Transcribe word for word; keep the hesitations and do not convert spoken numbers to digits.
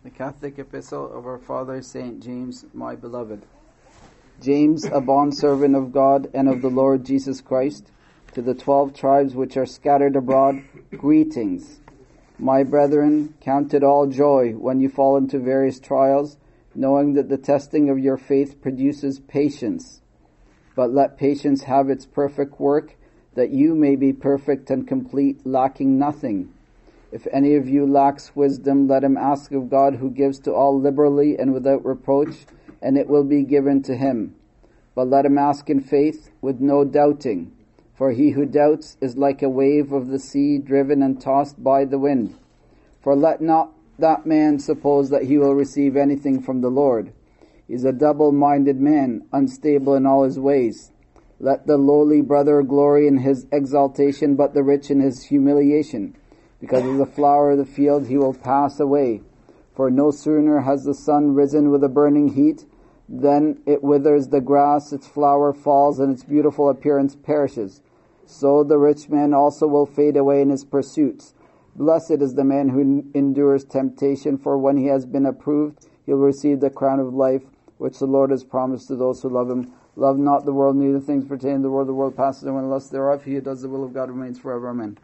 The Catholic Epistle of our Father Saint James, my beloved. James, a bondservant of God and of the Lord Jesus Christ, to the twelve tribes which are scattered abroad, greetings. My brethren, count it all joy when you fall into various trials, knowing that the testing of your faith produces patience. But let patience have its perfect work, that you may be perfect and complete, lacking nothing. If any of you lacks wisdom, let him ask of God, who gives to all liberally and without reproach, and it will be given to him. But let him ask in faith, with no doubting. For he who doubts is like a wave of the sea, driven and tossed by the wind. For let not that man suppose that he will receive anything from the Lord. He is a double-minded man, unstable in all his ways. Let the lowly brother glory in his exaltation, but the rich in his humiliation. Because as the flower of the field he will pass away. For no sooner has the sun risen with a burning heat, than it withers the grass, its flower falls, and its beautiful appearance perishes. So the rich man also will fade away in his pursuits. Blessed is the man who endures temptation, for when he has been approved, he will receive the crown of life, which the Lord has promised to those who love him. Love not the world, neither things pertaining to the world. The world passes away, and the lust thereof. He who does the will of God remains forever. Amen.